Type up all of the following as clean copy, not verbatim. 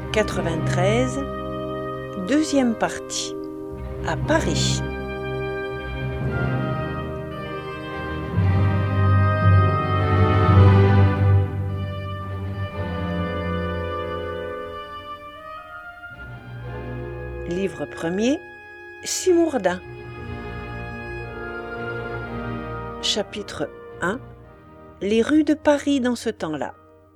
93, deuxième partie, à Paris. Livre premier, Simourdin. Chapitre 1. Les rues de Paris dans ce temps-là.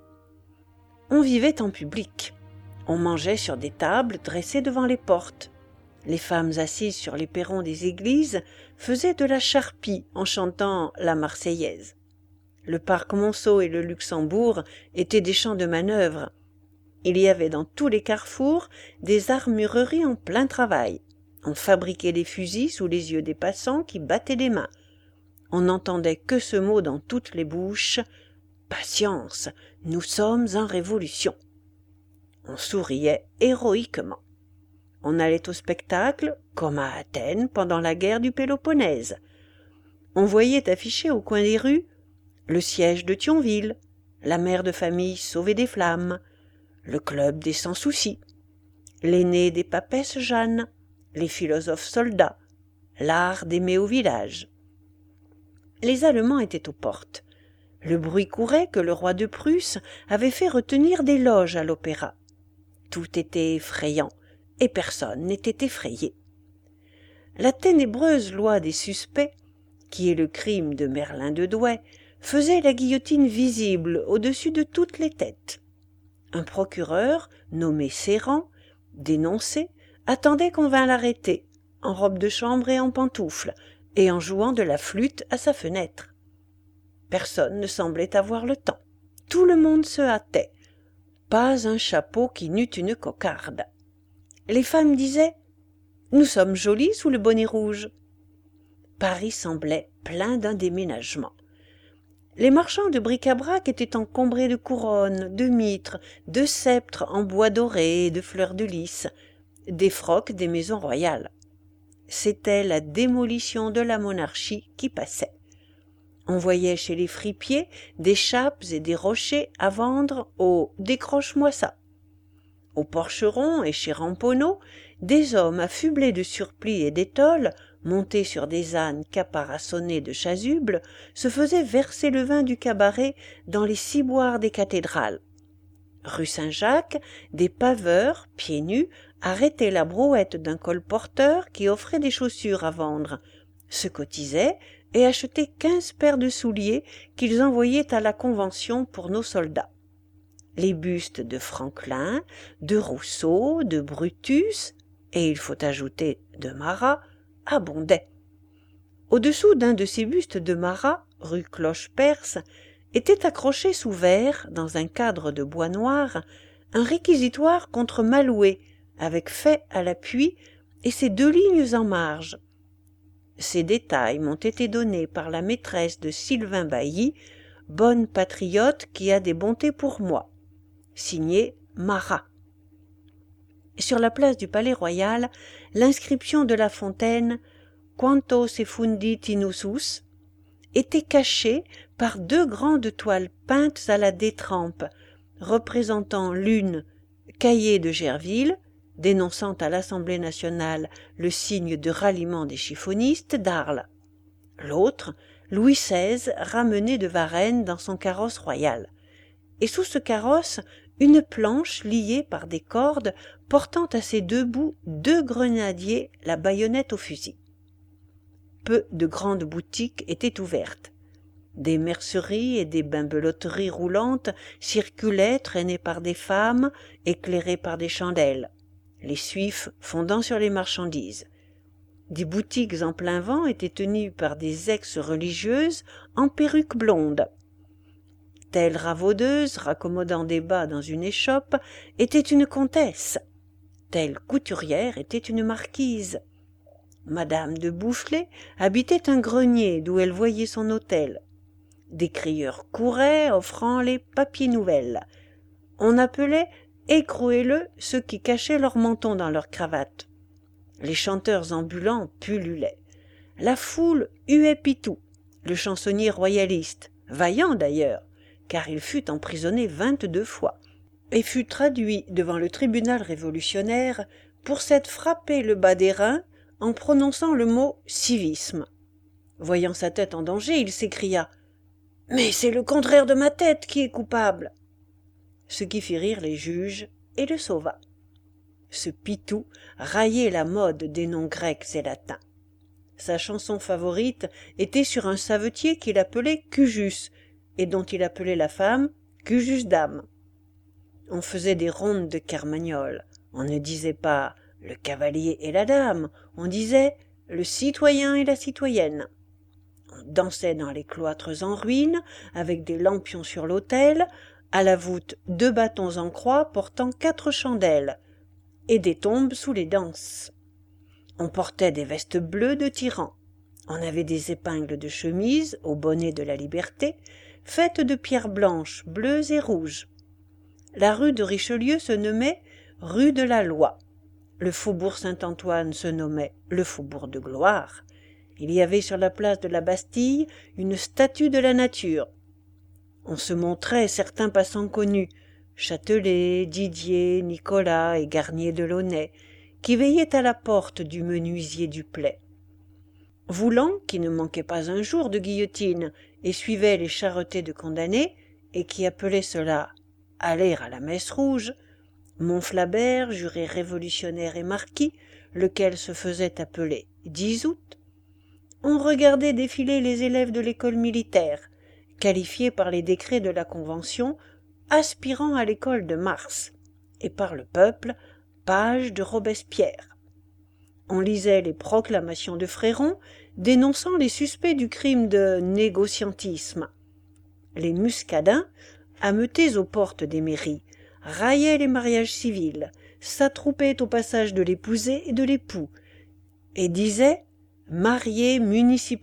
On vivait en public. On mangeait sur des tables dressées devant les portes. Les femmes assises sur les perrons des églises faisaient de la charpie en chantant la Marseillaise. Le parc Monceau et le Luxembourg étaient des champs de manœuvre. Il y avait dans tous les carrefours des armureries en plein travail. On fabriquait des fusils sous les yeux des passants qui battaient des mains. On n'entendait que ce mot dans toutes les bouches : « Patience, nous sommes en révolution ». On souriait héroïquement. On allait au spectacle, comme à Athènes pendant la guerre du Péloponnèse. On voyait affiché au coin des rues le siège de Thionville, la mère de famille sauvée des flammes, le club des sans-soucis, l'aîné des papesses Jeanne, les philosophes soldats, l'art d'aimer au village. Les Allemands étaient aux portes. Le bruit courait que le roi de Prusse avait fait retenir des loges à l'opéra. Tout était effrayant, et personne n'était effrayé. La ténébreuse loi des suspects, qui est le crime de Merlin de Douai, faisait la guillotine visible au-dessus de toutes les têtes. Un procureur, nommé Serrand, dénoncé, attendait qu'on vînt l'arrêter, en robe de chambre et en pantoufles, et en jouant de la flûte à sa fenêtre. Personne ne semblait avoir le temps. Tout le monde se hâtait. Pas un chapeau qui n'eût une cocarde. Les femmes disaient « Nous sommes jolies sous le bonnet rouge ». Paris semblait plein d'un déménagement. Les marchands de bric-à-brac étaient encombrés de couronnes, de mitres, de sceptres en bois doré et de fleurs de lys, des frocs des maisons royales. C'était la démolition de la monarchie qui passait. On voyait chez les fripiers des chapes et des rochers à vendre au « décroche-moi ça ». Au Porcheron et chez Ramponneau, des hommes affublés de surplis et d'étoles, montés sur des ânes caparaçonnés de chasubles, se faisaient verser le vin du cabaret dans les ciboires des cathédrales. Rue Saint-Jacques, des paveurs, pieds nus, arrêtaient la brouette d'un colporteur qui offrait des chaussures à vendre, se cotisaient et achetaient 15 paires de souliers qu'ils envoyaient à la Convention pour nos soldats. Les bustes de Franklin, de Rousseau, de Brutus, et il faut ajouter de Marat, abondaient. Au-dessous d'un de ces bustes de Marat, rue Cloche-Perce, était accroché sous verre, dans un cadre de bois noir, un réquisitoire contre Malouet, avec fait à l'appui et ses 2 lignes en marge. Ces détails m'ont été donnés par la maîtresse de Sylvain Bailly, bonne patriote qui a des bontés pour moi. Signé Marat. Sur la place du Palais-Royal, l'inscription de La Fontaine « Quanto se fundit in usus » était cachée par 2 grandes toiles peintes à la détrempe, représentant l'une Cahiers de Gerville, dénonçant à l'Assemblée nationale le signe de ralliement des chiffonistes d'Arles, l'autre Louis XVI ramené de Varennes dans son carrosse royal, et sous ce carrosse une planche liée par des cordes portant à ses 2 bouts 2 grenadiers la baïonnette au fusil. Peu de grandes boutiques étaient ouvertes. Des merceries et des bimbeloteries roulantes circulaient traînées par des femmes, éclairées par des chandelles, les suifs fondant sur les marchandises. Des boutiques en plein vent étaient tenues par des ex-religieuses en perruques blondes. Telle ravaudeuse, raccommodant des bas dans une échoppe, était une comtesse. Telle couturière était une marquise. Madame de Boufflers habitait un grenier d'où elle voyait son hôtel. Des crieurs couraient, offrant les papiers nouvelles. On appelait « écrouez-le » ceux qui cachaient leur menton dans leur cravate. Les chanteurs ambulants pullulaient. La foule huait Pitou, le chansonnier royaliste, vaillant d'ailleurs, car il fut emprisonné 22 fois. et fut traduit devant le tribunal révolutionnaire pour s'être frappé le bas des reins en prononçant le mot civisme. Voyant sa tête en danger, il s'écria « Mais c'est le contraire de ma tête qui est coupable !» Ce qui fit rire les juges et le sauva. Ce Pitou raillait la mode des noms grecs et latins. Sa chanson favorite était sur un savetier qu'il appelait Cujus et dont il appelait la femme Cujus dame. On faisait des rondes de carmagnole. On ne disait pas le cavalier et la dame, on disait le citoyen et la citoyenne. On dansait dans les cloîtres en ruine, avec des lampions sur l'autel, à la voûte 2 bâtons en croix portant 4 chandelles, et des tombes sous les danses. On portait des vestes bleues de tyran. On avait des épingles de chemise au bonnet de la liberté, faites de pierres blanches, bleues et rouges. La rue de Richelieu se nommait rue de la Loi. Le faubourg Saint-Antoine se nommait le faubourg de Gloire. Il y avait sur la place de la Bastille une statue de la nature. On se montrait certains passants connus, Châtelet, Didier, Nicolas et Garnier de Launay, qui veillaient à la porte du menuisier Duplay. Voulant, qui ne manquait pas un jour de guillotine et suivait les charretées de condamnés, et qui appelait cela « aller à la messe rouge », Montflabert, juré révolutionnaire et marquis, lequel se faisait appeler 10 août, on regardait défiler les élèves de l'école militaire, qualifiés par les décrets de la Convention, aspirant à l'école de Mars, et par le peuple, pages de Robespierre. On lisait les proclamations de Fréron, dénonçant les suspects du crime de négociantisme. Les muscadins, ameutés aux portes des mairies, raillaient les mariages civils, s'attroupaient au passage de l'épousée et de l'époux, et disaient « mariés municipalité ».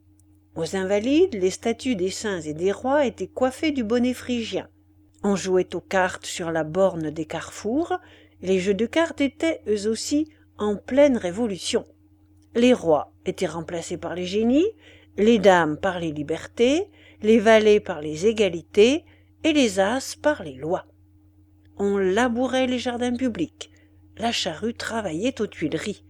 Aux invalides, les statues des saints et des rois étaient coiffées du bonnet phrygien. On jouait aux cartes sur la borne des carrefours. Les jeux de cartes étaient, eux aussi, en pleine révolution. Les rois étaient remplacés par les génies, les dames par les libertés, les valets par les égalités et les as par les lois. On labourait les jardins publics. La charrue travaillait aux Tuileries.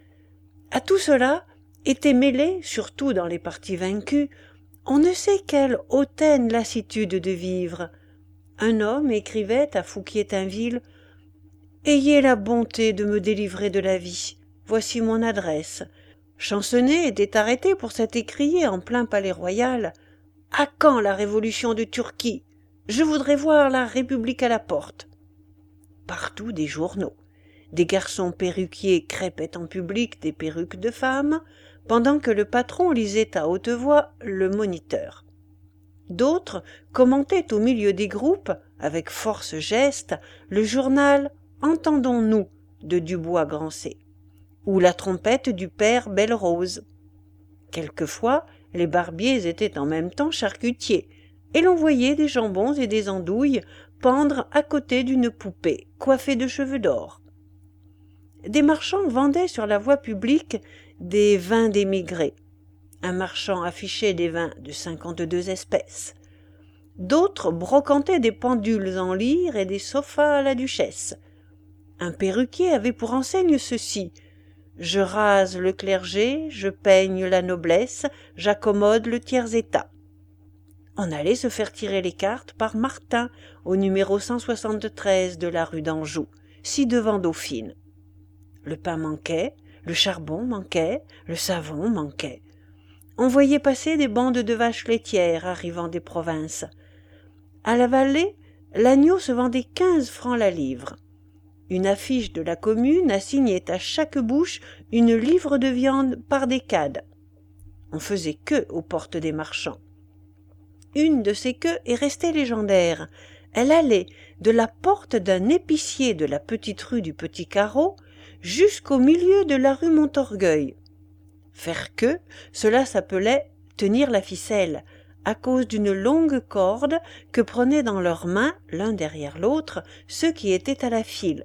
À tout cela était mêlée, surtout dans les partis vaincus, on ne sait quelle hautaine lassitude de vivre. Un homme écrivait à Fouquier-Tinville « Ayez la bonté de me délivrer de la vie. Voici mon adresse. » Champcenetz était arrêté pour s'être écrié en plein palais royal « À quand la révolution de Turquie? Je voudrais voir la République à la porte. » Partout des journaux. Des garçons perruquiers crêpaient en public des perruques de femmes, pendant que le patron lisait à haute voix le Moniteur. D'autres commentaient au milieu des groupes, avec force geste, le journal « Entendons-nous » de Dubois-Grancey, ou la trompette du père Belle-Rose. Quelquefois, les barbiers étaient en même temps charcutiers, et l'on voyait des jambons et des andouilles pendre à côté d'une poupée coiffée de cheveux d'or. Des marchands vendaient sur la voie publique des vins d'émigrés. Un marchand affichait des vins de 52 espèces. D'autres brocantaient des pendules en lyre et des sofas à la duchesse. Un perruquier avait pour enseigne ceci: « Je rase le clergé, je peigne la noblesse, j'accommode le tiers-état. » On allait se faire tirer les cartes par Martin au numéro 173 de la rue d'Anjou, ci-devant Dauphine. Le pain manquait, le charbon manquait, le savon manquait. On voyait passer des bandes de vaches laitières arrivant des provinces. À la Vallée, l'agneau se vendait 15 francs la livre. Une affiche de la commune assignait à chaque bouche une livre de viande par décade. On faisait queue aux portes des marchands. Une de ces queues est restée légendaire. Elle allait de la porte d'un épicier de la petite rue du Petit Carreau jusqu'au milieu de la rue Montorgueil. Faire queue, cela s'appelait tenir la ficelle, à cause d'une longue corde que prenaient dans leurs mains, l'un derrière l'autre, ceux qui étaient à la file.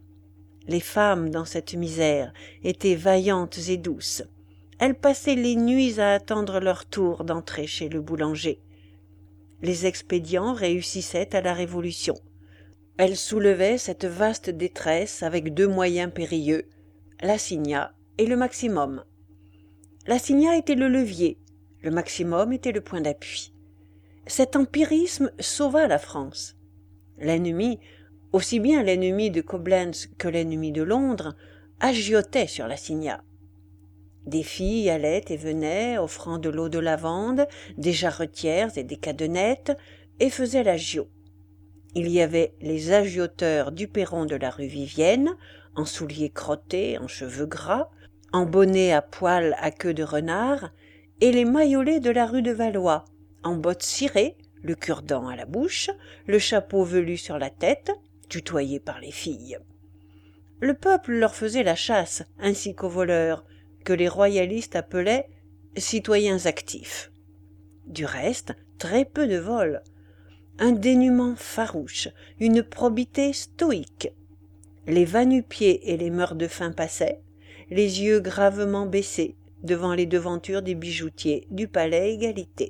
Les femmes, dans cette misère, étaient vaillantes et douces. Elles passaient les nuits à attendre leur tour d'entrer chez le boulanger. Les expédients réussissaient à la Révolution. Elle soulevait cette vaste détresse avec deux moyens périlleux, l'assignat et le maximum. L'assignat était le levier, le maximum était le point d'appui. Cet empirisme sauva la France. L'ennemi, aussi bien l'ennemi de Coblentz que l'ennemi de Londres, agiotait sur l'assignat. Des filles allaient et venaient, offrant de l'eau de lavande, des jarretières et des cadenettes, et faisaient l'agio. Il y avait les agioteurs du perron de la rue Vivienne, en souliers crottés, en cheveux gras, en bonnet à poils à queue de renard, et les maillolés de la rue de Valois, en bottes cirées, le cure-dent à la bouche, le chapeau velu sur la tête, tutoyés par les filles. Le peuple leur faisait la chasse, ainsi qu'aux voleurs, que les royalistes appelaient citoyens actifs. Du reste, très peu de vols. Un dénuement farouche, une probité stoïque. Les va-nu-pieds et les meurt-de-faim passaient, les yeux gravement baissés, devant les devantures des bijoutiers du palais Égalité.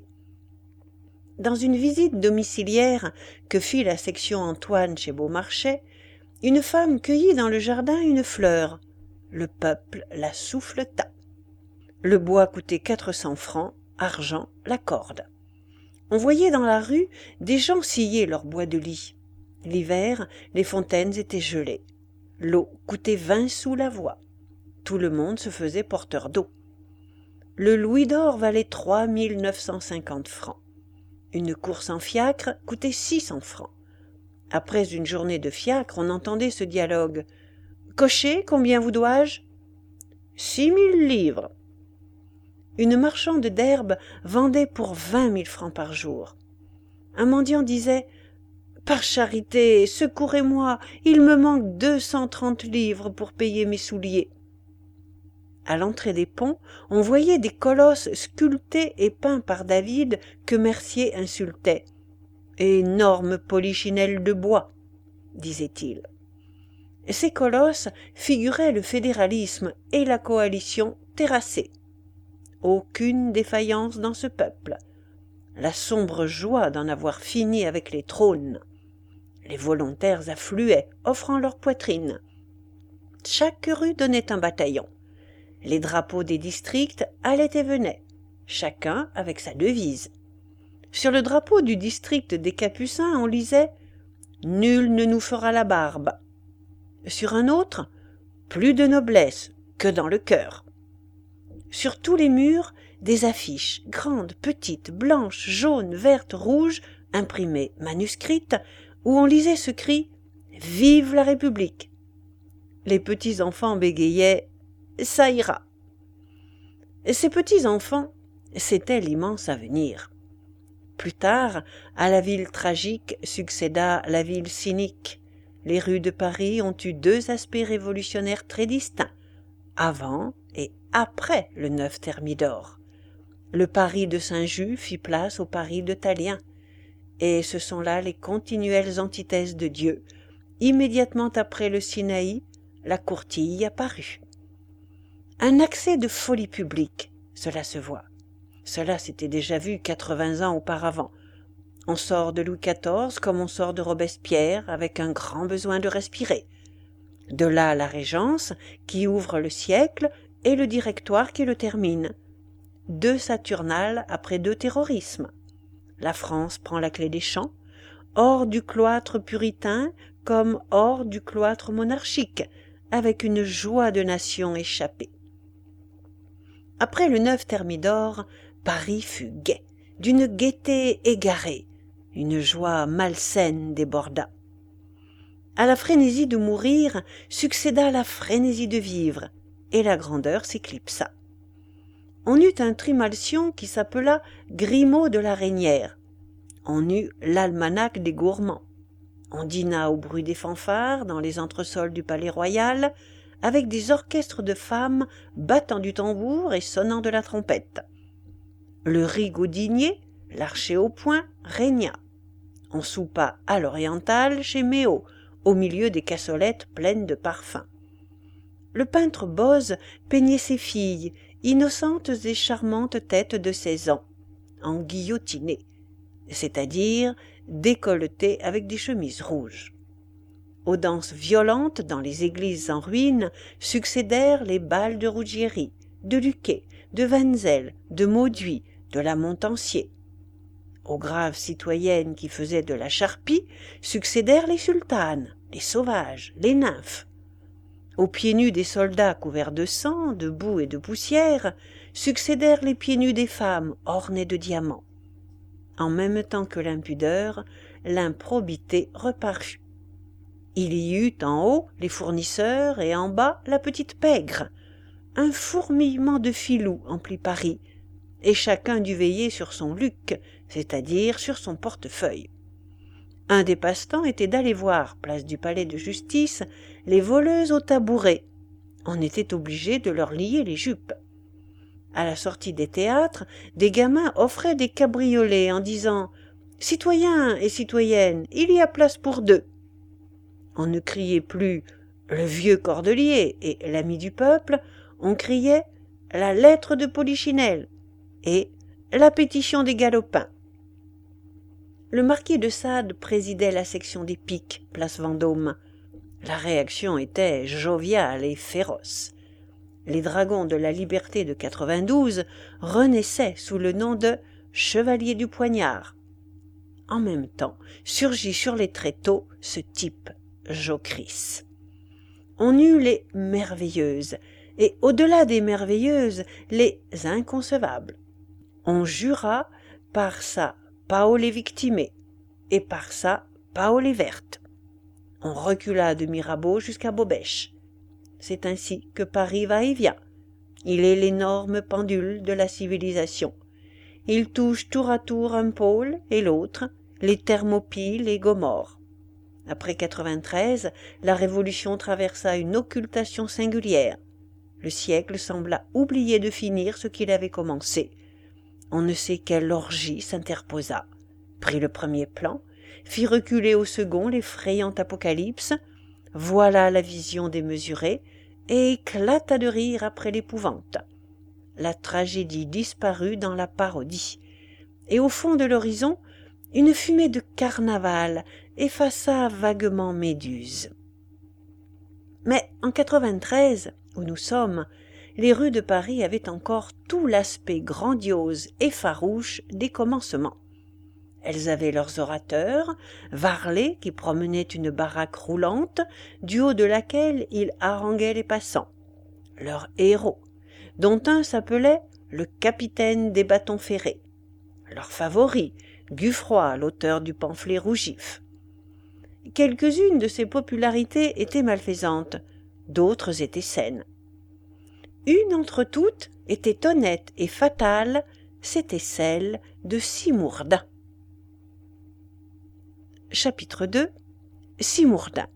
Dans une visite domiciliaire que fit la section Antoine chez Beaumarchais, une femme cueillit dans le jardin une fleur. Le peuple la souffleta. Le bois coûtait 400 francs, argent la corde. On voyait dans la rue des gens scier leur bois de lit. L'hiver, les fontaines étaient gelées. L'eau coûtait 20 sous la voie. Tout le monde se faisait porteur d'eau. Le louis d'or valait 3 950 francs. Une course en fiacre coûtait 600 francs. Après une journée de fiacre, on entendait ce dialogue. « Cocher, combien vous dois-je » ? 6 000 livres. Une marchande d'herbe vendait pour 20 000 francs par jour. Un mendiant disait « Par charité, secourez-moi, il me manque 230 livres pour payer mes souliers. » À l'entrée des ponts, on voyait des colosses sculptés et peints par David que Mercier insultait. « Énormes polichinelles de bois », disait-il. Ces colosses figuraient le fédéralisme et la coalition terrassée. Aucune défaillance dans ce peuple. La sombre joie d'en avoir fini avec les trônes. Les volontaires affluaient, offrant leur poitrine. Chaque rue donnait un bataillon. Les drapeaux des districts allaient et venaient, chacun avec sa devise. Sur le drapeau du district des Capucins, on lisait « Nul ne nous fera la barbe ». Sur un autre, « Plus de noblesse que dans le cœur ». Sur tous les murs, des affiches, grandes, petites, blanches, jaunes, vertes, rouges, imprimées, manuscrites, où on lisait ce cri « Vive la République !» Les petits-enfants bégayaient « Ça ira !» Ces petits-enfants, c'était l'immense avenir. Plus tard, à la ville tragique succéda la ville cynique. Les rues de Paris ont eu deux aspects révolutionnaires très distincts, avant et après le 9 Thermidor. Le Paris de Saint-Just fit place au Paris de Tallien, et ce sont là les continuelles antithèses de Dieu. Immédiatement après le Sinaï, la courtille apparut. Un accès de folie publique, cela se voit. Cela s'était déjà vu 80 ans auparavant. On sort de Louis XIV comme on sort de Robespierre, avec un grand besoin de respirer. De là la Régence, qui ouvre le siècle, et le Directoire qui le termine. Deux Saturnales après deux terrorismes. La France prend la clé des champs, hors du cloître puritain comme hors du cloître monarchique, avec une joie de nation échappée. Après le 9 Thermidor, Paris fut gai, d'une gaieté égarée, une joie malsaine déborda. À la frénésie de mourir succéda la frénésie de vivre, et la grandeur s'éclipsa. On eut un trimalcion qui s'appela Grimaud de la Reynière. On eut l'almanach des gourmands. On dîna au bruit des fanfares dans les entresols du palais royal, avec des orchestres de femmes battant du tambour et sonnant de la trompette. Le rigaudinier, l'archer au poing, régna. On soupa à l'oriental chez Méo, au milieu des cassolettes pleines de parfums. Le peintre Boze peignait ses filles, innocentes et charmantes têtes de 16 ans, en guillotinées, c'est-à-dire décolletées avec des chemises rouges. Aux danses violentes dans les églises en ruine succédèrent les bals de Ruggieri, de Luquet, de Wenzel, de Mauduit, de la Montansier. Aux graves citoyennes qui faisaient de la charpie succédèrent les sultanes, les sauvages, les nymphes. Aux pieds nus des soldats couverts de sang, de boue et de poussière succédèrent les pieds nus des femmes ornés de diamants. En même temps que l'impudeur, l'improbité reparut. Il y eut en haut les fournisseurs et en bas la petite pègre, un fourmillement de filous emplit Paris, et chacun dut veiller sur son luc, c'est-à-dire sur son portefeuille. Un des passe-temps était d'aller voir, place du palais de justice, les voleuses au tabouret. On était obligé de leur lier les jupes. À la sortie des théâtres, des gamins offraient des cabriolets en disant « Citoyens et citoyennes, il y a place pour deux ». On ne criait plus « le vieux cordelier et l'ami du peuple », on criait « la lettre de Polichinelle » et « la pétition des galopins ». Le marquis de Sade présidait la section des piques, place Vendôme. La réaction était joviale et féroce. Les dragons de la liberté de 92 renaissaient sous le nom de chevaliers du poignard. En même temps, surgit sur les tréteaux ce type, Jocrisse. On eut les merveilleuses, et au-delà des merveilleuses, les inconcevables. On jura par sa Paole victime et par sa Paole verte. On recula de Mirabeau jusqu'à Bobèche. C'est ainsi que Paris va et vient. Il est l'énorme pendule de la civilisation. Il touche tour à tour un pôle et l'autre, les Thermopyles et Gomorre. Après 93, la Révolution traversa une occultation singulière. Le siècle sembla oublier de finir ce qu'il avait commencé. On ne sait quelle orgie s'interposa, prit le premier plan, fit reculer au second l'effrayant apocalypse, voilà la vision démesurée, et éclata de rire après l'épouvante. La tragédie disparut dans la parodie, et au fond de l'horizon, une fumée de carnaval effaça vaguement Méduse. Mais en 93, où nous sommes, les rues de Paris avaient encore tout l'aspect grandiose et farouche des commencements. Elles avaient leurs orateurs, Varlet qui promenait une baraque roulante, du haut de laquelle il haranguait les passants, leurs héros, dont un s'appelait le capitaine des bâtons ferrés, leur favori, Guffroy, l'auteur du pamphlet Rougif. Quelques-unes de ces popularités étaient malfaisantes, d'autres étaient saines. Une entre toutes était honnête et fatale, c'était celle de Simourdin. Chapitre 2. Simourdin.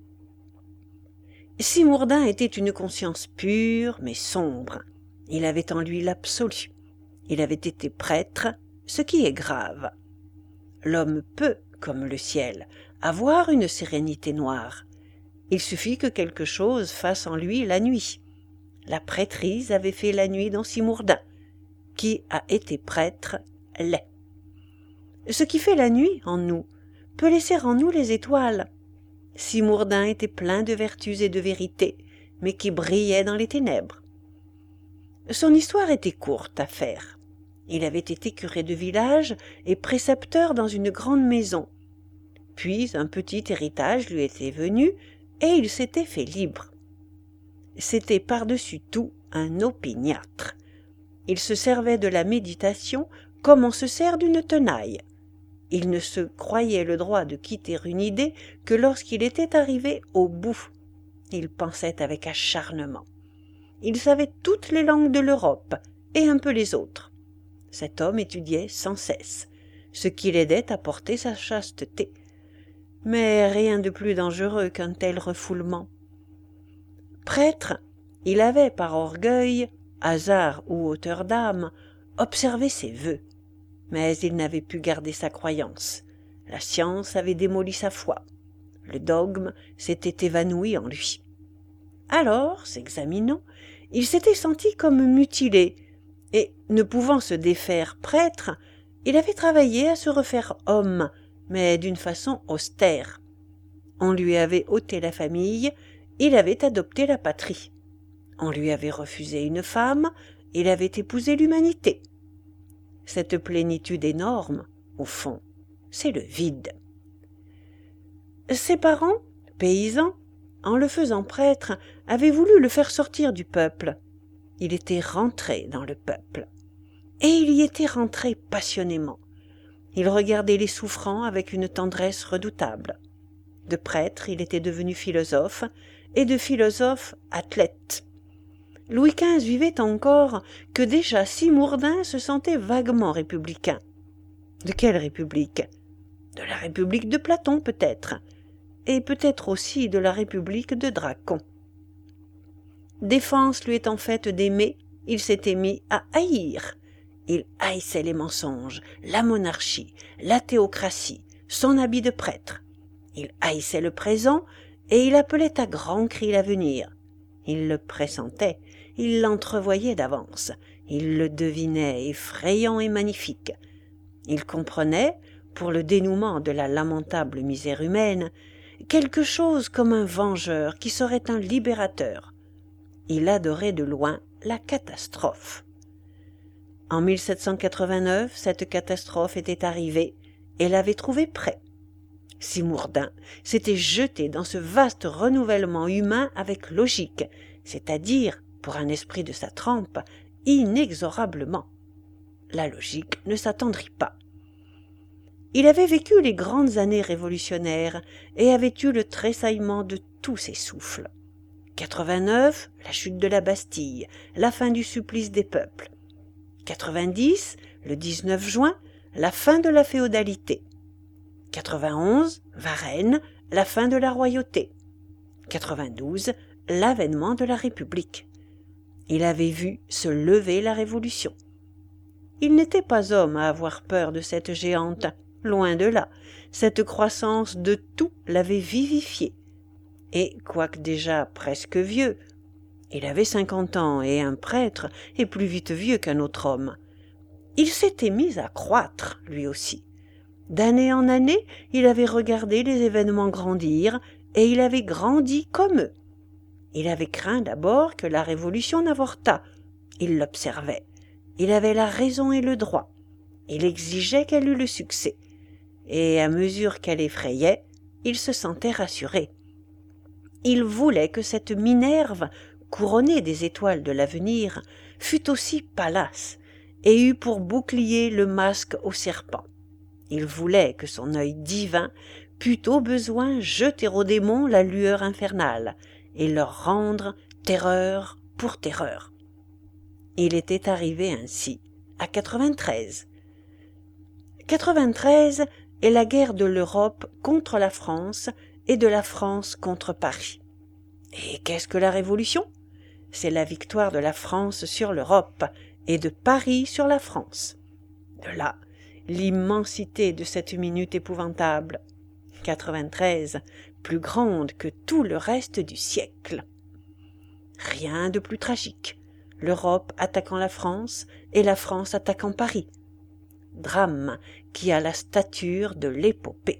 Simourdin était une conscience pure mais sombre. Il avait en lui l'absolu. Il avait été prêtre, ce qui est grave. L'homme peut, comme le ciel, avoir une sérénité noire. Il suffit que quelque chose fasse en lui la nuit. La prêtrise avait fait la nuit dans Simourdin. Qui a été prêtre l'est. Ce qui fait la nuit en nous peut laisser en nous les étoiles. Simourdin était plein de vertus et de vérités, mais qui brillait dans les ténèbres. Son histoire était courte à faire. Il avait été curé de village et précepteur dans une grande maison. Puis un petit héritage lui était venu et il s'était fait libre. C'était par-dessus tout un opiniâtre. Il se servait de la méditation comme on se sert d'une tenaille. Il ne se croyait le droit de quitter une idée que lorsqu'il était arrivé au bout. Il pensait avec acharnement. Il savait toutes les langues de l'Europe et un peu les autres. Cet homme étudiait sans cesse, ce qui l'aidait à porter sa chasteté. Mais rien de plus dangereux qu'un tel refoulement. Prêtre, il avait par orgueil, hasard ou hauteur d'âme, observé ses vœux. Mais il n'avait pu garder sa croyance. La science avait démoli sa foi. Le dogme s'était évanoui en lui. Alors, s'examinant, il s'était senti comme mutilé, et, ne pouvant se défaire prêtre, il avait travaillé à se refaire homme, mais d'une façon austère. On lui avait ôté la famille, il avait adopté la patrie. On lui avait refusé une femme, il avait épousé l'humanité. Cette plénitude énorme, au fond, c'est le vide. Ses parents, paysans, en le faisant prêtre, avaient voulu le faire sortir du peuple. Il était rentré dans le peuple. Et il y était rentré passionnément. Il regardait les souffrants avec une tendresse redoutable. De prêtre, il était devenu philosophe, et de philosophe, athlète. Louis XV vivait encore que déjà Simmourdin se sentait vaguement républicain. De quelle république? De la République de Platon, peut-être, et peut-être aussi de la République de Dracon. Défense lui étant faite d'aimer, il s'était mis à haïr. Il haïssait les mensonges, la monarchie, la théocratie, son habit de prêtre. Il haïssait le présent et il appelait à grands cris l'avenir. Il le pressentait, il l'entrevoyait d'avance, il le devinait effrayant et magnifique. Il comprenait, pour le dénouement de la lamentable misère humaine, quelque chose comme un vengeur qui serait un libérateur. Il adorait de loin la catastrophe. En 1789, cette catastrophe était arrivée et l'avait trouvé prêt. Simmourdin s'était jeté dans ce vaste renouvellement humain avec logique, c'est-à-dire, pour un esprit de sa trempe, inexorablement. La logique ne s'attendrit pas. Il avait vécu les grandes années révolutionnaires et avait eu le tressaillement de tous ses souffles. 89, la chute de la Bastille, la fin du supplice des peuples. 90, le 19 juin, la fin de la féodalité. 91, Varennes, la fin de la royauté. 92, l'avènement de la République. Il avait vu se lever la Révolution. Il n'était pas homme à avoir peur de cette géante, loin de là. Cette croissance de tout l'avait vivifié. Et, quoique déjà presque vieux, il avait 50 ans et un prêtre est plus vite vieux qu'un autre homme. Il s'était mis à croître, lui aussi. D'année en année, il avait regardé les événements grandir et il avait grandi comme eux. Il avait craint d'abord que la Révolution n'avortât. Il l'observait. Il avait la raison et le droit. Il exigeait qu'elle eût le succès. Et à mesure qu'elle effrayait, il se sentait rassuré. Il voulait que cette Minerve, couronnée des étoiles de l'avenir, fût aussi Pallas et eût pour bouclier le masque au serpent. Il voulait que son œil divin pût au besoin jeter aux démons la lueur infernale et leur rendre terreur pour terreur. Il était arrivé ainsi à 93. 93 est la guerre de l'Europe contre la France et de la France contre Paris. Et qu'est-ce que la Révolution? C'est la victoire de la France sur l'Europe et de Paris sur la France. De là, l'immensité de cette minute épouvantable. 93, plus grande que tout le reste du siècle. Rien de plus tragique. L'Europe attaquant la France et la France attaquant Paris. Drame qui a la stature de l'épopée.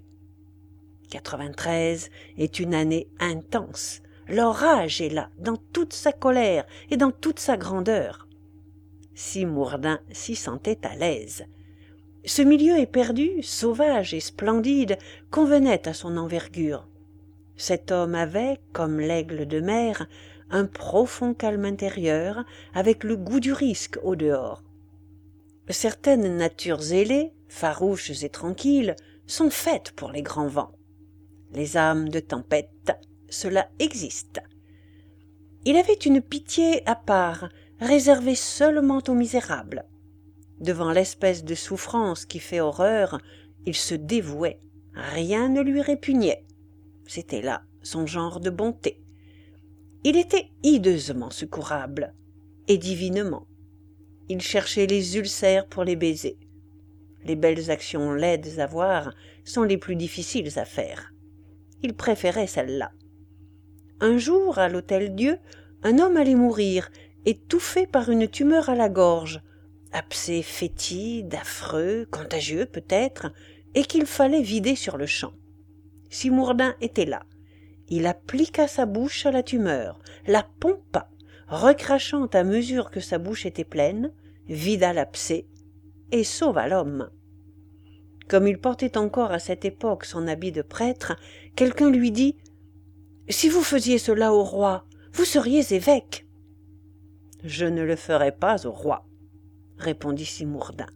93 est une année intense. L'orage est là, dans toute sa colère et dans toute sa grandeur. Simmourdin s'y sentait à l'aise. Ce milieu éperdu, sauvage et splendide, convenait à son envergure. Cet homme avait, comme l'aigle de mer, un profond calme intérieur, avec le goût du risque au dehors. Certaines natures zélées, farouches et tranquilles, sont faites pour les grands vents. Les âmes de tempête, cela existe. Il avait une pitié à part, réservée seulement aux misérables. Devant l'espèce de souffrance qui fait horreur, il se dévouait, rien ne lui répugnait. C'était là son genre de bonté. Il était hideusement secourable, et divinement. Il cherchait les ulcères pour les baisers. Les belles actions laides à voir sont les plus difficiles à faire. Il préférait celles-là. Un jour, à l'Hôtel-Dieu, un homme allait mourir, étouffé par une tumeur à la gorge, abcès fétide, affreux, contagieux peut-être, et qu'il fallait vider sur le champ. Simourdin était là. Il appliqua sa bouche à la tumeur, la pompa, recrachant à mesure que sa bouche était pleine, vida l'abcès et sauva l'homme. Comme il portait encore à cette époque son habit de prêtre, quelqu'un lui dit « Si vous faisiez cela au roi, vous seriez évêque. »« Je ne le ferai pas au roi, » répondit Simourdin.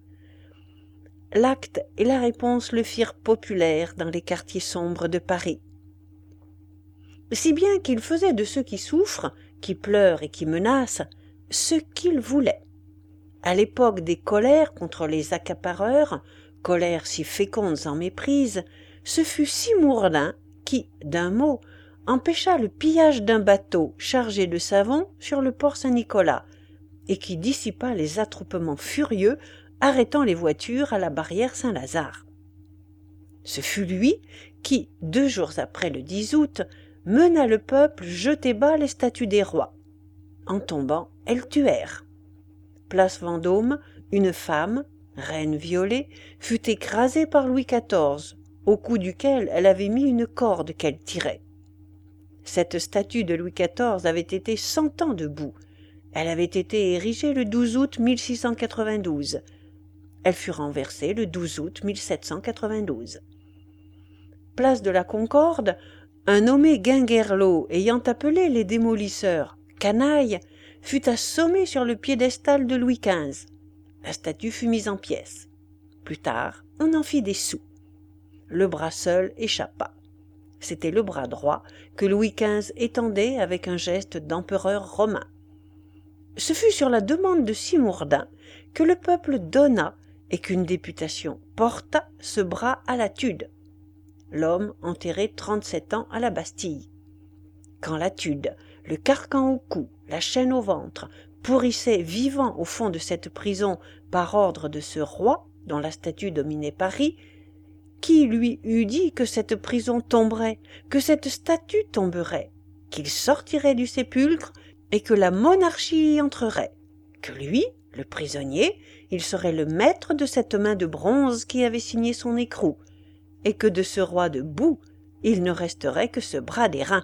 L'acte et la réponse le firent populaire dans les quartiers sombres de Paris. Si bien qu'il faisait de ceux qui souffrent, qui pleurent et qui menacent, ce qu'il voulait. À l'époque des colères contre les accapareurs, colères si fécondes en méprise, ce fut Simourdin qui, d'un mot, empêcha le pillage d'un bateau chargé de savon sur le port Saint-Nicolas et qui dissipa les attroupements furieux arrêtant les voitures à la barrière Saint-Lazare. Ce fut lui qui, 2 jours après le 10 août, mena le peuple jeter bas les statues des rois. En tombant, elles tuèrent. Place Vendôme, une femme, reine Violée, fut écrasée par Louis XIV, au cou duquel elle avait mis une corde qu'elle tirait. Cette statue de Louis XIV avait été 100 ans debout. Elle avait été érigée le 12 août 1692. Elle fut renversée le 12 août 1792. Place de la Concorde, un nommé Guinguerlot, ayant appelé les démolisseurs « canailles », fut assommé sur le piédestal de Louis XV. La statue fut mise en pièces. Plus tard, on en fit des sous. Le bras seul échappa. C'était le bras droit que Louis XV étendait avec un geste d'empereur romain. Ce fut sur la demande de Simourdin que le peuple donna et qu'une députation porta ce bras à la Tude. L'homme enterré 37 ans à la Bastille. Quand la Tude, le carcan au cou, la chaîne au ventre, pourrissait vivant au fond de cette prison par ordre de ce roi dont la statue dominait Paris, qui lui eût dit que cette prison tomberait, que cette statue tomberait, qu'il sortirait du sépulcre et que la monarchie y entrerait, que lui, le prisonnier, il serait le maître de cette main de bronze qui avait signé son écrou, et que de ce roi de boue, il ne resterait que ce bras d'airain.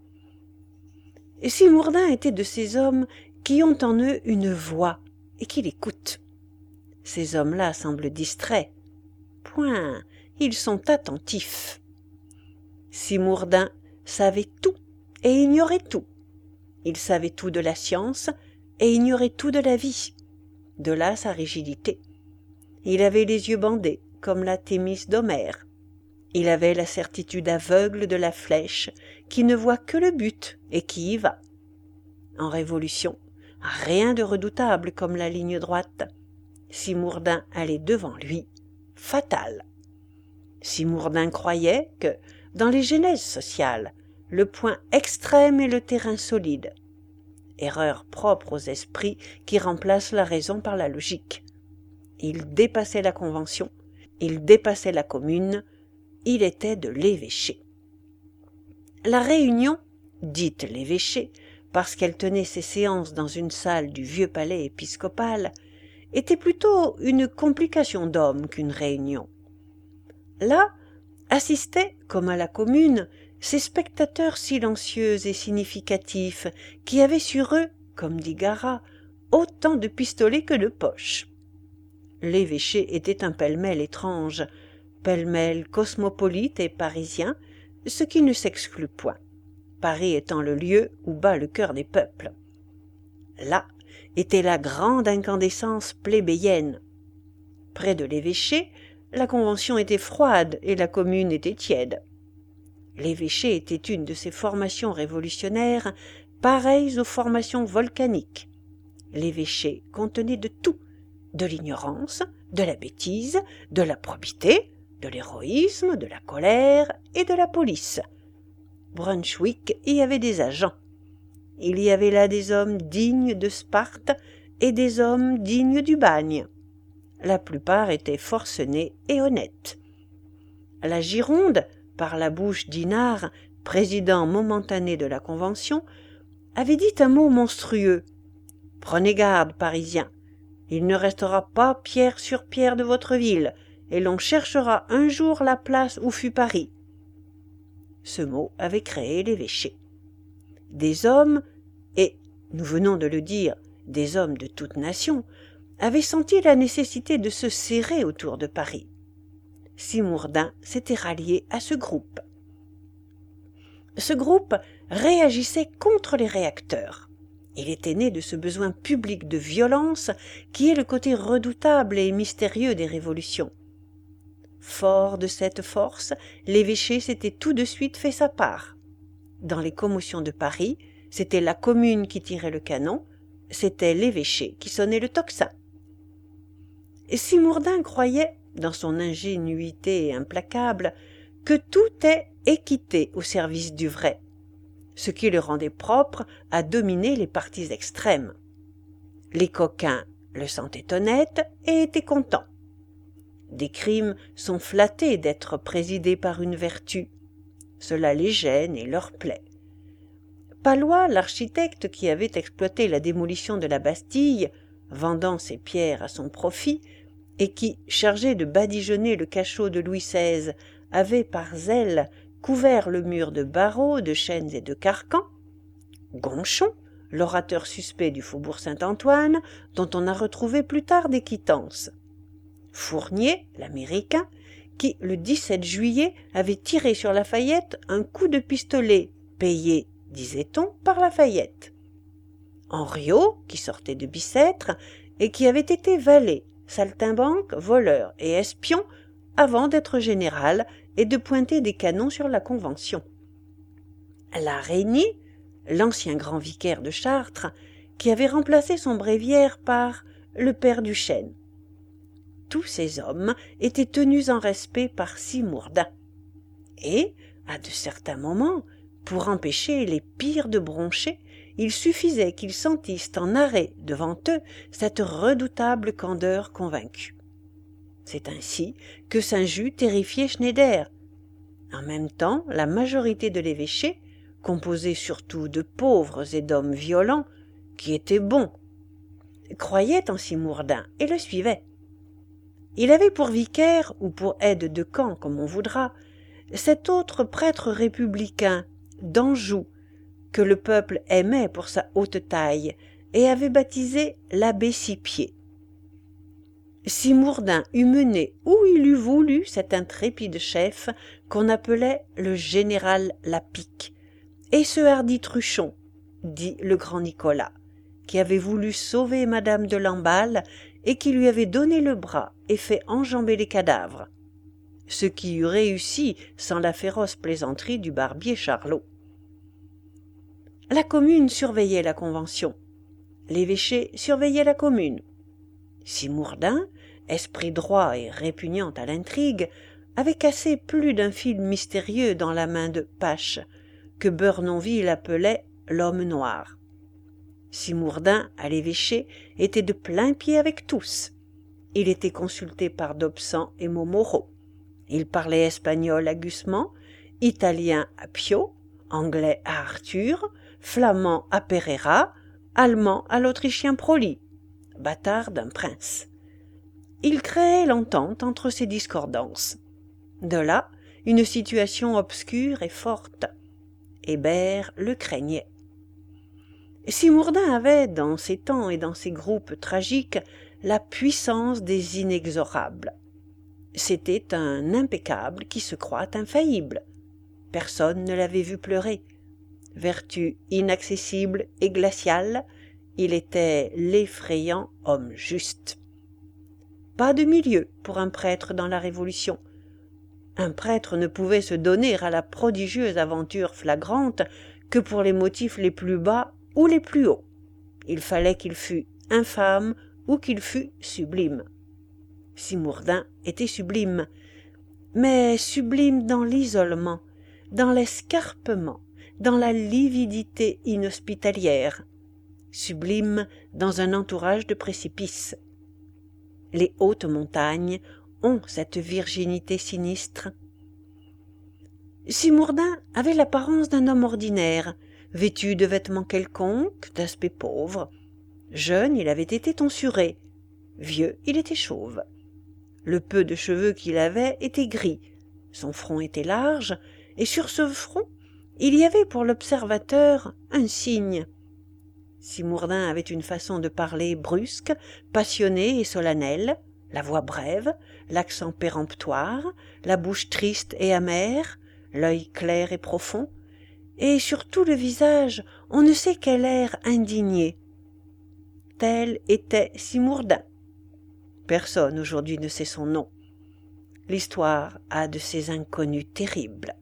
Et Simourdin était de ces hommes qui ont en eux une voix et qui l'écoutent. Ces hommes-là semblent distraits. Point, ils sont attentifs. Simourdin savait tout et ignorait tout. Il savait tout de la science et ignorait tout de la vie. De là sa rigidité. Il avait les yeux bandés, comme la Thémis d'Homère. Il avait la certitude aveugle de la flèche qui ne voit que le but et qui y va. En révolution, rien de redoutable comme la ligne droite. Simourdin allait devant lui, fatal. Simourdin croyait que, dans les genèses sociales, le point extrême est le terrain solide. Erreur propre aux esprits qui remplacent la raison par la logique. Il dépassait la convention, il dépassait la commune, il était de l'évêché. La Réunion, dite l'évêché, parce qu'elle tenait ses séances dans une salle du vieux palais épiscopal, était plutôt une complication d'hommes qu'une réunion. Là assistaient, comme à la commune, ces spectateurs silencieux et significatifs qui avaient sur eux, comme dit Garat, autant de pistolets que de poches. L'évêché était un pêle-mêle étrange, pêle-mêle cosmopolite et parisien, ce qui ne s'exclut point, Paris étant le lieu où bat le cœur des peuples. Là était la grande incandescence plébéienne. Près de l'évêché, la convention était froide et la commune était tiède. L'évêché était une de ces formations révolutionnaires pareilles aux formations volcaniques. L'évêché contenait de tout, de l'ignorance, de la bêtise, de la probité, de l'héroïsme, de la colère et de la police. Brunswick y avait des agents. Il y avait là des hommes dignes de Sparte et des hommes dignes du bagne. La plupart étaient forcenés et honnêtes. La Gironde, par la bouche d'Inard, président momentané de la Convention, avait dit un mot monstrueux. « Prenez garde, Parisiens, il ne restera pas pierre sur pierre de votre ville, et l'on cherchera un jour la place où fut Paris. » Ce mot avait créé l'évêché. Des hommes, et, nous venons de le dire, des hommes de toute nation, avaient senti la nécessité de se serrer autour de Paris. Simourdin s'était rallié à ce groupe. Ce groupe réagissait contre les réacteurs. Il était né de ce besoin public de violence qui est le côté redoutable et mystérieux des révolutions. Fort de cette force, l'évêché s'était tout de suite fait sa part. Dans les commotions de Paris, c'était la commune qui tirait le canon, c'était l'évêché qui sonnait le tocsin. Et Simourdin croyait, dans son ingénuité implacable, que tout est équité au service du vrai, ce qui le rendait propre à dominer les partis extrêmes. Les coquins le sentaient honnête et étaient contents. Des crimes sont flattés d'être présidés par une vertu. Cela les gêne et leur plaît. Palois, l'architecte qui avait exploité la démolition de la Bastille, vendant ses pierres à son profit, et qui, chargé de badigeonner le cachot de Louis XVI, avait par zèle couvert le mur de barreaux, de chaînes et de carcans, Gonchon, l'orateur suspect du faubourg Saint-Antoine, dont on a retrouvé plus tard des quittances, Fournier, l'Américain, qui, le 17 juillet, avait tiré sur Lafayette un coup de pistolet, payé, disait-on, par Lafayette, Henriot, qui sortait de Bicêtre, et qui avait été valet, saltimbanque, voleur et espion avant d'être général et de pointer des canons sur la Convention. La Reynie, l'ancien grand vicaire de Chartres, qui avait remplacé son bréviaire par le père Duchesne. Tous ces hommes étaient tenus en respect par Simourdin. Et, à de certains moments, pour empêcher les pires de broncher, il suffisait qu'ils sentissent en arrêt devant eux cette redoutable candeur convaincue. C'est ainsi que Saint-Just terrifiait Schneider. En même temps, la majorité de l'évêché, composée surtout de pauvres et d'hommes violents, qui étaient bons, croyait en Simourdin et le suivait. Il avait pour vicaire, ou pour aide de camp, comme on voudra, cet autre prêtre républicain, d'Anjou, que le peuple aimait pour sa haute taille, et avait baptisé l'abbé Six-Pieds. Simourdin eût mené où il eût voulu cet intrépide chef qu'on appelait le général Lapique, et ce hardi Truchon, dit le grand Nicolas, qui avait voulu sauver madame de Lamballe et qui lui avait donné le bras et fait enjamber les cadavres, ce qui eût réussi sans la féroce plaisanterie du barbier Charlot. La commune surveillait la Convention, l'évêché surveillait la commune. Simourdin, esprit droit et répugnant à l'intrigue, avait cassé plus d'un fil mystérieux dans la main de Pache, que Burnonville appelait l'homme noir. Simourdin, à l'évêché, était de plain-pied avec tous. Il était consulté par Dobsan et Montmoreau. Il parlait espagnol à Gusman, italien à Pio, anglais à Arthur, flamand à Pereira, allemand à l'Autrichien Proli, bâtard d'un prince. Il créait l'entente entre ces discordances. De là, une situation obscure et forte. Hébert le craignait. Simourdin avait, dans ces temps et dans ces groupes tragiques, la puissance des inexorables. C'était un impeccable qui se croit infaillible. Personne ne l'avait vu pleurer. Vertu inaccessible et glaciale, il était l'effrayant homme juste. Pas de milieu pour un prêtre dans la Révolution. Un prêtre ne pouvait se donner à la prodigieuse aventure flagrante que pour les motifs les plus bas ou les plus hauts. Il fallait qu'il fût infâme ou qu'il fût sublime. Simourdin était sublime, mais sublime dans l'isolement, dans l'escarpement, dans la lividité inhospitalière, sublime dans un entourage de précipices. Les hautes montagnes ont cette virginité sinistre. Simourdin avait l'apparence d'un homme ordinaire, vêtu de vêtements quelconques, d'aspect pauvre. Jeune, il avait été tonsuré. Vieux, il était chauve. Le peu de cheveux qu'il avait était gris. Son front était large, et sur ce front, il y avait pour l'observateur un signe. Simourdin avait une façon de parler brusque, passionnée et solennelle, la voix brève, l'accent péremptoire, la bouche triste et amère, l'œil clair et profond, et sur tout le visage on ne sait quel air indigné. Tel était Simourdin. Personne aujourd'hui ne sait son nom. L'histoire a de ces inconnus terribles.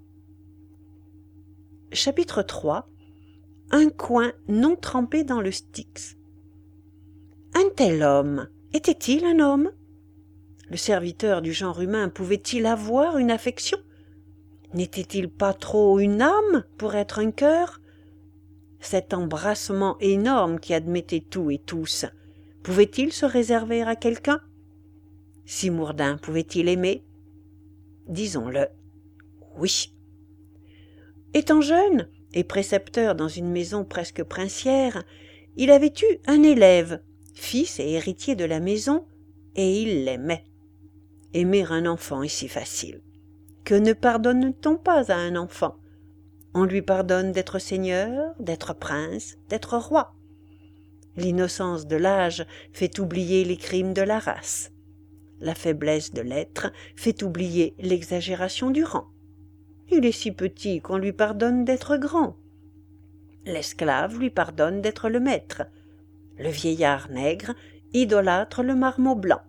Chapitre 3. Un coin non trempé dans le Styx. Un tel homme, était-il un homme? Le serviteur du genre humain pouvait-il avoir une affection? N'était-il pas trop une âme pour être un cœur? Cet embrassement énorme qui admettait tout et tous, pouvait-il se réserver à quelqu'un? Simourdin pouvait-il aimer? Disons-le, oui. Étant jeune et précepteur dans une maison presque princière, il avait eu un élève, fils et héritier de la maison, et il l'aimait. Aimer un enfant est si facile. Que ne pardonne-t-on pas à un enfant? On lui pardonne d'être seigneur, d'être prince, d'être roi. L'innocence de l'âge fait oublier les crimes de la race. La faiblesse de l'être fait oublier l'exagération du rang. Il est si petit qu'on lui pardonne d'être grand. L'esclave lui pardonne d'être le maître. Le vieillard nègre idolâtre le marmot blanc.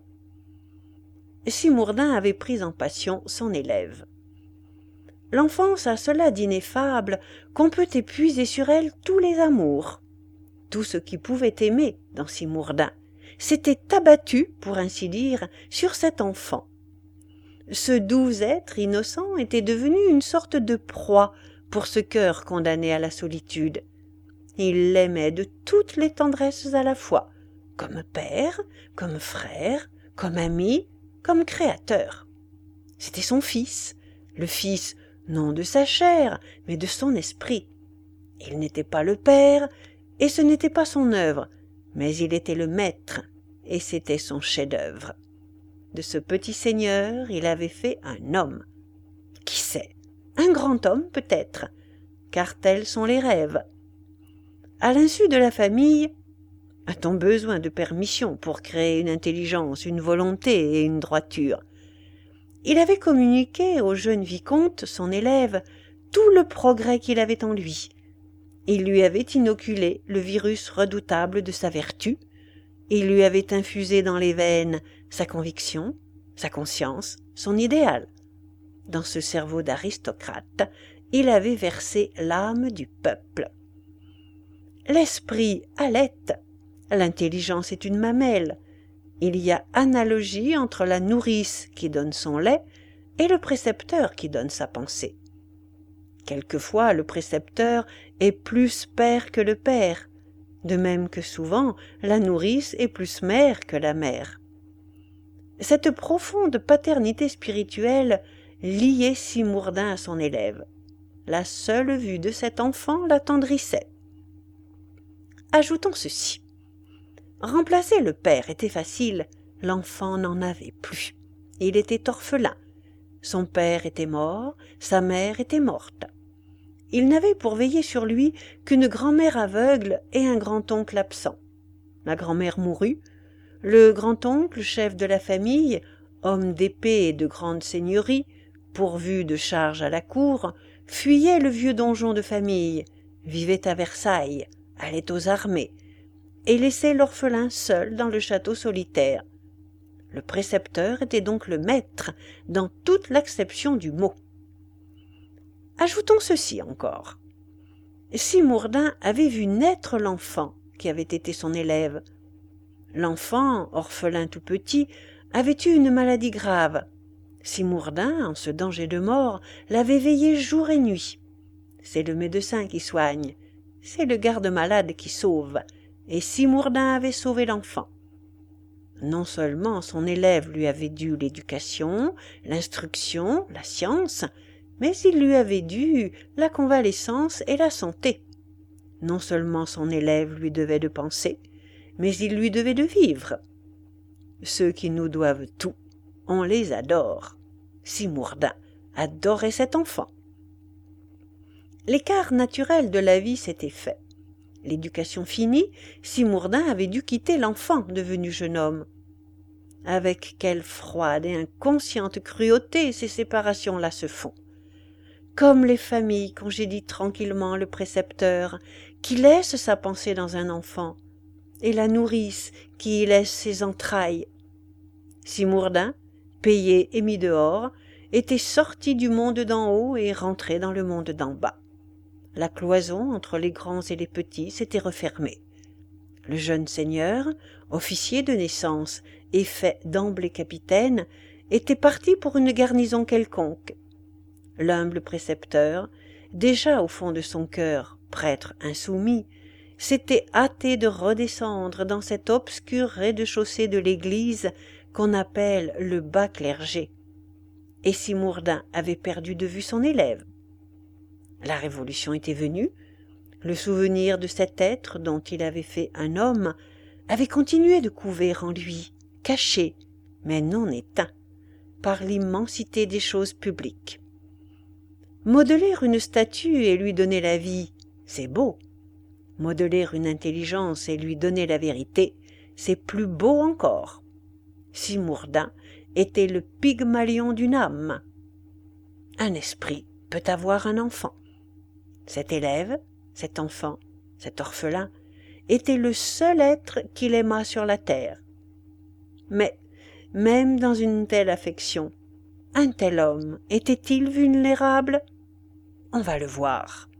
Simourdin avait pris en passion son élève. L'enfance a cela d'ineffable qu'on peut épuiser sur elle tous les amours. Tout ce qui pouvait aimer dans Simourdin s'était abattu, pour ainsi dire, sur cet enfant. Ce doux être innocent était devenu une sorte de proie pour ce cœur condamné à la solitude. Il l'aimait de toutes les tendresses à la fois, comme père, comme frère, comme ami, comme créateur. C'était son fils, le fils non de sa chair, mais de son esprit. Il n'était pas le père, et ce n'était pas son œuvre, mais il était le maître, et c'était son chef-d'œuvre. De ce petit seigneur, il avait fait un homme. Qui sait, un grand homme peut-être, car tels sont les rêves. À l'insu de la famille, a-t-on besoin de permission pour créer une intelligence, une volonté et une droiture? Il avait communiqué au jeune vicomte, son élève, tout le progrès qu'il avait en lui. Il lui avait inoculé le virus redoutable de sa vertu, il lui avait infusé dans les veines sa conviction, sa conscience, son idéal. Dans ce cerveau d'aristocrate, il avait versé l'âme du peuple. L'esprit allait, l'intelligence est une mamelle. Il y a analogie entre la nourrice qui donne son lait et le précepteur qui donne sa pensée. Quelquefois, le précepteur est plus père que le père, de même que souvent, la nourrice est plus mère que la mère. Cette profonde paternité spirituelle liait Simourdin à son élève. La seule vue de cet enfant l'attendrissait. Ajoutons ceci. Remplacer le père était facile, l'enfant n'en avait plus. Il était orphelin. Son père était mort, sa mère était morte. Il n'avait pour veiller sur lui qu'une grand-mère aveugle et un grand-oncle absent. La grand-mère mourut. Le grand-oncle, chef de la famille, homme d'épée et de grande seigneurie, pourvu de charges à la cour, fuyait le vieux donjon de famille, vivait à Versailles, allait aux armées, et laissait l'orphelin seul dans le château solitaire. Le précepteur était donc le maître dans toute l'acception du mot. Ajoutons ceci encore. Simourdin avait vu naître l'enfant qui avait été son élève. L'enfant, orphelin tout petit, avait eu une maladie grave. Simourdin, en ce danger de mort, l'avait veillé jour et nuit. C'est le médecin qui soigne, c'est le garde-malade qui sauve, et Simourdin avait sauvé l'enfant. Non seulement son élève lui avait dû l'éducation, l'instruction, la science, mais il lui avait dû la convalescence et la santé. Non seulement son élève lui devait de penser, mais il lui devait de vivre. Ceux qui nous doivent tout, on les adore. Simourdin adorait cet enfant. L'écart naturel de la vie s'était fait. L'éducation finie, Simourdin avait dû quitter l'enfant devenu jeune homme. Avec quelle froide et inconsciente cruauté ces séparations-là se font. Comme les familles congédient tranquillement le précepteur, qui laisse sa pensée dans un enfant, et la nourrice qui y laisse ses entrailles. Simourdin, payé et mis dehors, était sorti du monde d'en haut et rentré dans le monde d'en bas. La cloison entre les grands et les petits s'était refermée. Le jeune seigneur, officier de naissance et fait d'emblée capitaine, était parti pour une garnison quelconque. L'humble précepteur, déjà au fond de son cœur prêtre insoumis, s'était hâté de redescendre dans cet obscur rez-de-chaussée de l'église qu'on appelle le bas clergé. Et Simourdin avait perdu de vue son élève. La Révolution était venue, le souvenir de cet être dont il avait fait un homme avait continué de couver en lui, caché, mais non éteint, par l'immensité des choses publiques. Modeler une statue et lui donner la vie, c'est beau. Modeler une intelligence et lui donner la vérité, c'est plus beau encore. Simourdin était le Pygmalion d'une âme. Un esprit peut avoir un enfant. Cet élève, cet enfant, cet orphelin, était le seul être qu'il aimât sur la terre. Mais, même dans une telle affection, un tel homme était-il vulnérable ? On va le voir.